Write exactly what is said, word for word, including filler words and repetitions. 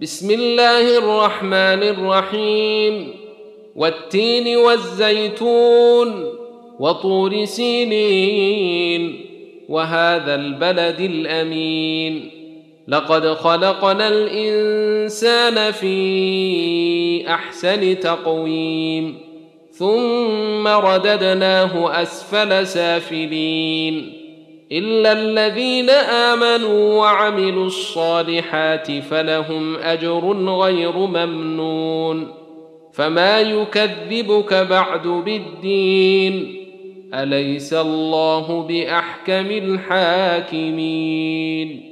بسم الله الرحمن الرحيم والتين والزيتون وطور سينين وهذا البلد الأمين لقد خلقنا الإنسان في أحسن تقويم ثم رددناه أسفل سافلين إلا الذين آمنوا وعملوا الصالحات فلهم أجر غير ممنون فما يكذبك بعد بالدين أليس الله بأحكم الحاكمين